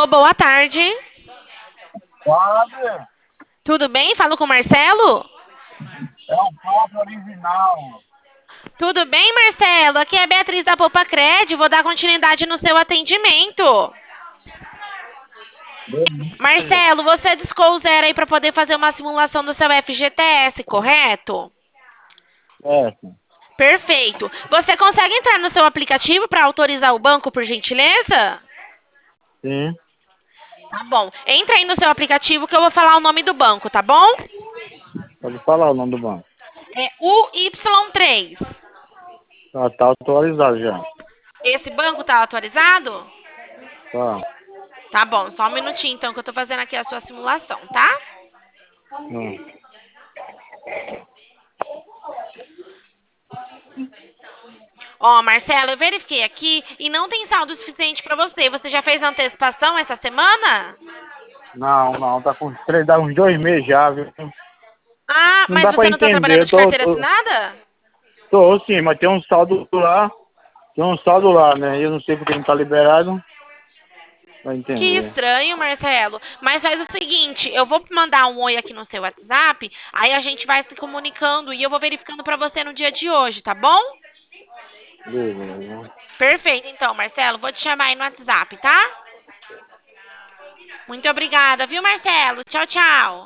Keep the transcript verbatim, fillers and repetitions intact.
Alô, boa tarde. Padre, Tudo bem? Falo com o Marcelo? é o Papa original. Tudo bem, Marcelo? Aqui é a Beatriz da Poupa Cred. Vou dar continuidade no seu atendimento. Beleza. Marcelo, você discou o zero aí para poder fazer uma simulação do seu F G T S, correto? Certo. Perfeito. Você consegue entrar no seu aplicativo para autorizar o banco, por gentileza? Sim. Tá bom. Entra aí no seu aplicativo que eu vou falar o nome do banco, tá bom? Pode falar o nome do banco. É U Y três. Tá, tá autorizado já. Esse banco tá atualizado? Tá. Tá bom, só um minutinho então que eu tô fazendo aqui a sua simulação, tá? Hum. Ó, Marcelo, eu verifiquei aqui e não tem saldo suficiente pra você. Você já fez antecipação essa semana? Não, não, tá com três, dá uns dois meses já, viu? Ah, Não mas dá pra você não tá entender. trabalhando Eu de tô, carteira tô, assinada? tô sim, mas tem um saldo lá. Tem um saldo lá, né? Eu não sei porque não tá liberado. Vai Que entender. estranho, Marcelo. Mas faz o seguinte, eu vou mandar um oi aqui no seu WhatsApp, aí a gente vai se comunicando e eu vou verificando pra você no dia de hoje, tá bom? Beleza. Perfeito, então, Marcelo. Vou te chamar aí no WhatsApp, tá? Muito obrigada, viu, Marcelo? Tchau, tchau.